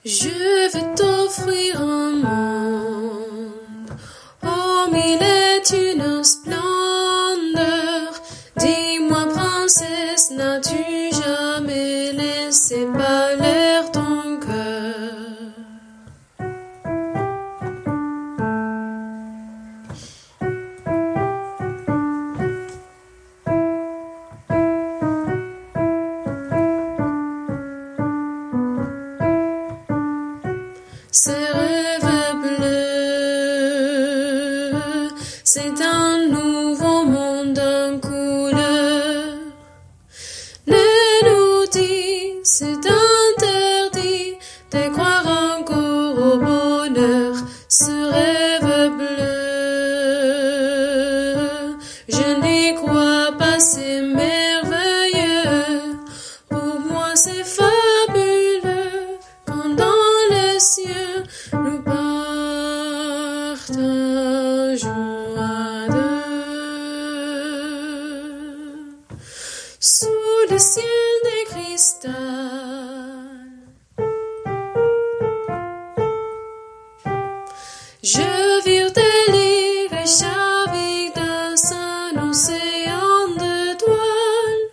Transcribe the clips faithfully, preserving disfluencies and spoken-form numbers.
Je veux t'offrir un monde, oh mille est une splendeur. Dis-moi, princesse, n'as-tu jamais laissé parler ton cœur? Ces rêves bleus, c'est un nouveau monde en couleur. Ne nous dis, c'est interdit de croire encore au bonheur. Ce rêve bleu, je n'y crois pas, c'est merveilleux. Pour moi c'est fabuleux, quand dans les cieux nous partageons à deux, sous le ciel de cristal. Je vis tes livres chavirer dans un océan d'étoiles.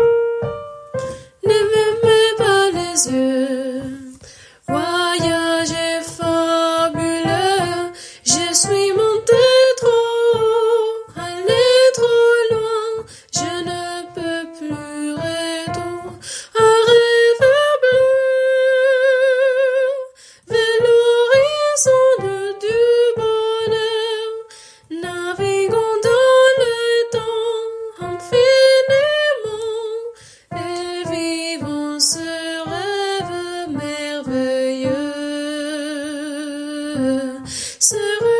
Ne fermez pas les yeux, voyage fabuleux. Je suis monté trop haut, allé trop loin. Je ne peux plus retourner. Un rêve bleu, vers l'horizon de du bonheur. Naviguons dans le temps infiniment et vivons ce rêve merveilleux. Ce rêve